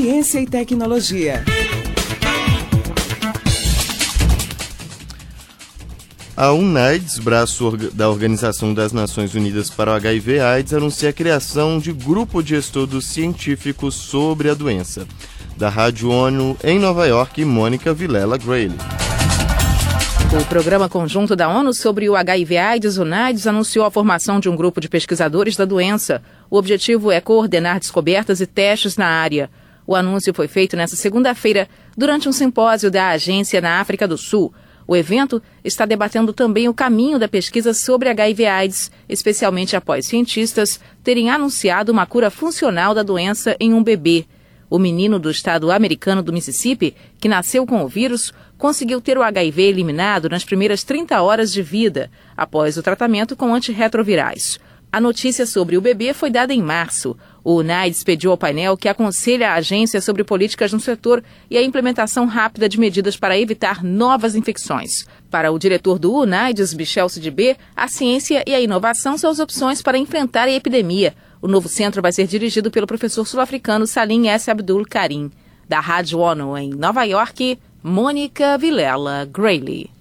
Ciência e tecnologia. A UNAIDS, braço da Organização das Nações Unidas para o HIV/AIDS, anuncia a criação de grupo de estudos científicos sobre a doença. Da Rádio ONU em Nova York, Mônica Vilela Grayle. O Programa Conjunto da ONU sobre o HIV/AIDS, UNAIDS, anunciou a formação de um grupo de pesquisadores da doença. O objetivo é coordenar descobertas e testes na área. O anúncio foi feito nesta segunda-feira durante um simpósio da agência na África do Sul. O evento está debatendo também o caminho da pesquisa sobre HIV/AIDS, especialmente após cientistas terem anunciado uma cura funcional da doença em um bebê. O menino do estado americano do Mississippi, que nasceu com o vírus, conseguiu ter o HIV eliminado nas primeiras 30 horas de vida, após o tratamento com antirretrovirais. A notícia sobre o bebê foi dada em março. O UNAIDS pediu ao painel que aconselhe a agência sobre políticas no setor e a implementação rápida de medidas para evitar novas infecções. Para o diretor do UNAIDS, Michel Sidibé, a ciência e a inovação são as opções para enfrentar a epidemia. O novo centro vai ser dirigido pelo professor sul-africano Salim S. Abdul Karim. Da Rádio ONU em Nova York, Mônica Vilela Grayle.